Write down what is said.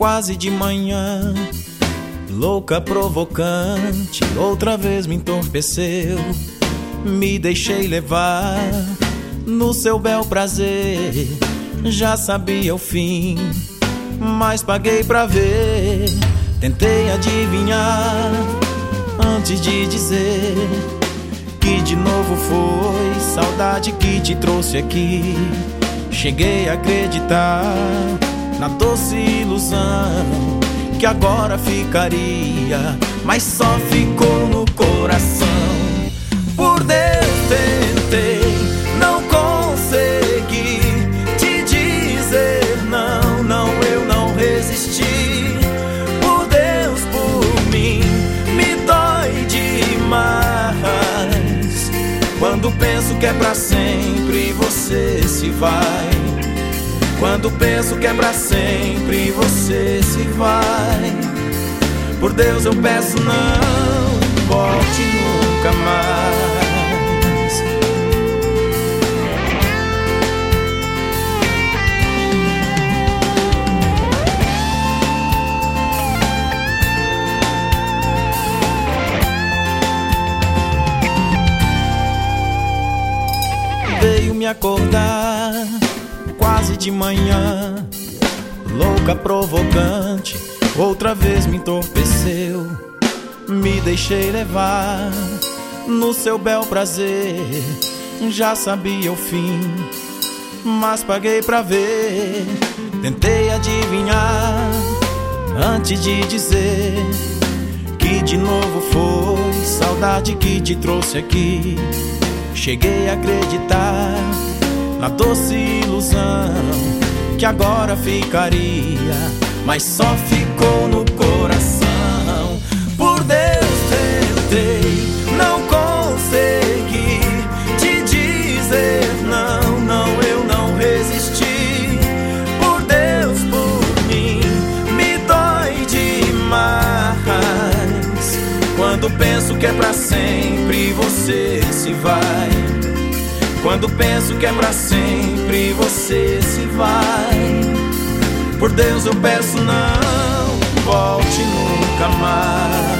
quase de manhã, louca, provocante, outra vez me entorpeceu. Me deixei levar no seu bel prazer. Já sabia o fim, mas paguei pra ver. Tentei adivinhar antes de dizer que de novo foi saudade que te trouxe aqui. Cheguei a acreditar na doce ilusão que agora ficaria, mas só ficou no coração. Por Deus tentei, não consegui te dizer não, não, eu não resisti. Por Deus, por mim, me dói demais quando penso que é pra sempre você se vai. Quando penso que é pra sempre você se vai. Por Deus eu peço, não volte nunca mais. Veio me acordar quase de manhã, louca, provocante, outra vez me entorpeceu. Me deixei levar no seu bel prazer. Já sabia o fim, mas paguei pra ver. Tentei adivinhar antes de dizer que de novo foi saudade que te trouxe aqui. Cheguei a acreditar na doce ilusão que agora ficaria, mas só ficou no coração. Por Deus tentei, não consegui te dizer não, não, eu não resisti. Por Deus, por mim, me dói demais quando penso que é pra sempre você se vai. Quando penso que é pra sempre você se vai. Por Deus eu peço, não volte nunca mais.